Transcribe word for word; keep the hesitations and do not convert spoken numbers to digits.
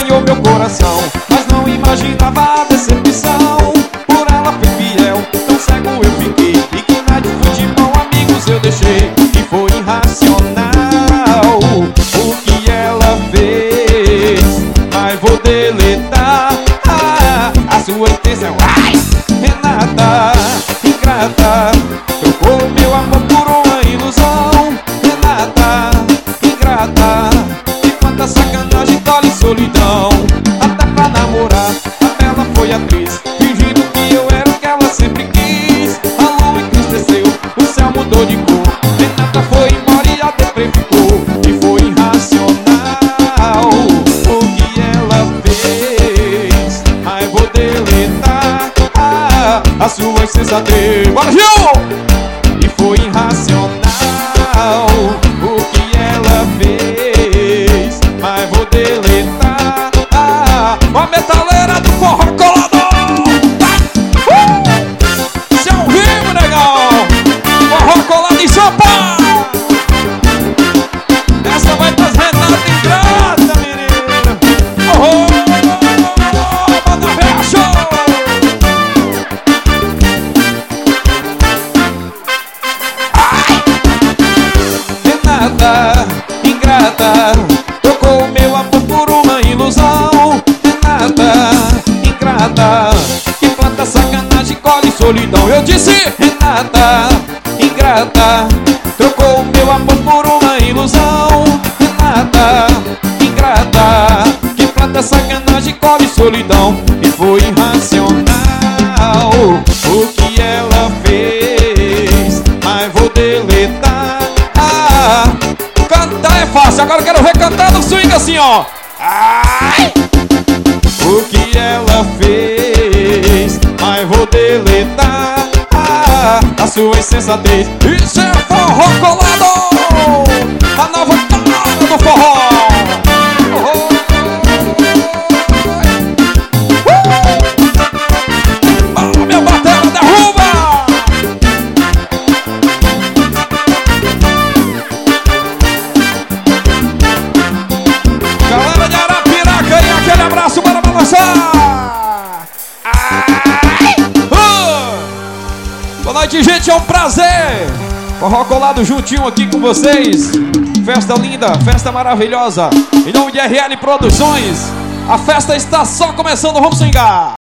ganhou meu coração, mas não imaginava a decepção. Por ela fui fiel, tão cego eu fiquei, e que na de futebol amigos eu deixei. E foi irracional o que ela fez, mas vou deletar ah, a sua intenção. Ai, Renata, ingrata, trocou meu amor por uma ilusão. Renata, ingrata, e quanta sacanagem, dole solidão. Até pra namorar, a bela foi atriz, fingindo que eu era o que ela sempre quis. A lua entristeceu, o céu mudou de cor. Renata foi embora e a deprê ficou. E foi irracional o que ela fez, mas vou deletar ah, a sua insensatez. Bora, Gil! E foi irracional o que ela fez, mas vou deletar ah, a metaleira do forró colador. uh! Isso é um vivo, negão. Forró colado em São Paulo. Essa vai pras Renatas em graça, menina. Oh, manda ver, show. Renata, ingrata, trocou meu amor por uma ilusão. Renata, ingrata, que planta sacanagem, colhe solidão. Eu disse, Renata, ingrata, trocou meu amor por uma ilusão. Renata, ingrata, que planta sacanagem, colhe solidão. E foi irracional o que ela fez, mas vou deletar. Cantar é fácil, agora eu quero ver cantar no swing assim, ó. Ai! O que ela fez, mas vou deletar ah, a sua insensatez. Isso é forró colado, a nova cara do forró. Oh, oh. Uh! Minha bateria derruba. Galera de Arapiraca aí, aquele abraço para balançar. Ai! Uh! Boa noite, gente, é um prazer. Forró colado juntinho aqui com vocês. Festa linda, festa maravilhosa. Em nome de R L Produções, a festa está só começando, vamos swingar.